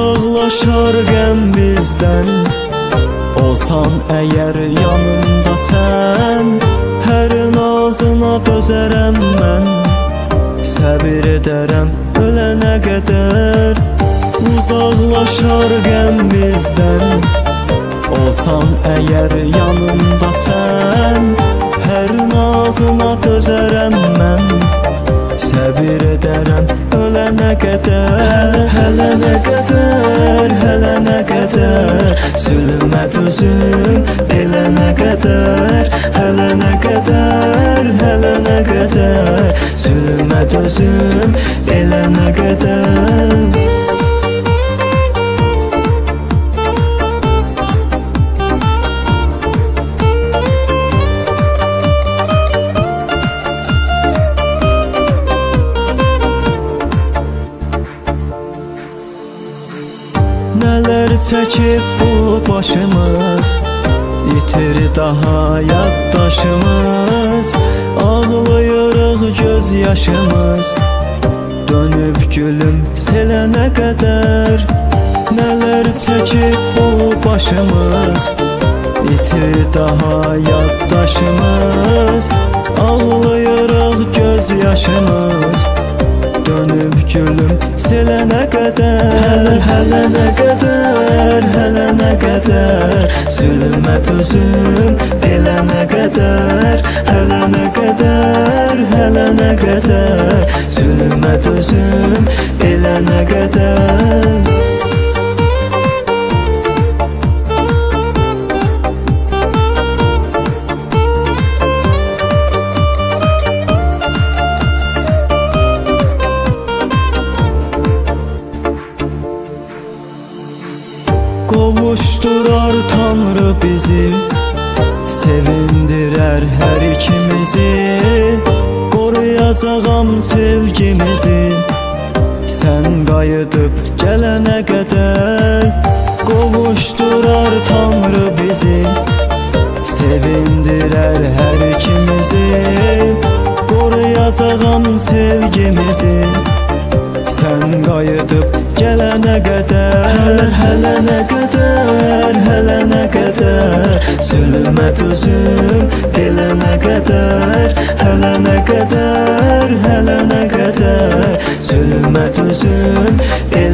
Uzaqlaşar qəm bizdən, olsan əgər yanımda sən, hər nazına dözərəm mən, səbir edərəm ölənə qədər. Uzaqlaşar qəm bizdən, olsan əgər yanımda sən, hər nazına dözərəm mən, səbir edərəm ölənə qədər. Hələ nə qədər, hələ nə qədər, zülmə dözüm elənə qədər. Hələ nə qədər, hələ nə qədər, zülmə dözüm elənə qədər. Nələr çəkib bu başımız, itir daha yaddaşımız, ağlayırıq göz yaşımız, dönüb gülüm selənə qədər. Nələr çəkib bu başımız, itir daha yaddaşımız, ağlayırıq göz yaşımız, dönüb gülüm selənə qədər. Hələ nə qədər, hələ nə qədər, zülmə dözüm elənə qədər. Hələ nə qədər, hələ nə qədər, zülmə dözüm elənə qədər. Qovuşdurar Tanrı bizi, sevindirər hər ikimizi, qoruyacağam sevgimizi, sən qayıdıb gələnə qədər. Qovuşdurar Tanrı bizi, sevindirər hər ikimizi, qoruyacağam sevgimizi, sən qayıdıb gələnə qədər. Hələ nə qədər, hələ nə qədər, zülmə dözüm elənə qədər. Hələ nə qədər, hələ nə qədər, zülmə dözüm elənə qədər.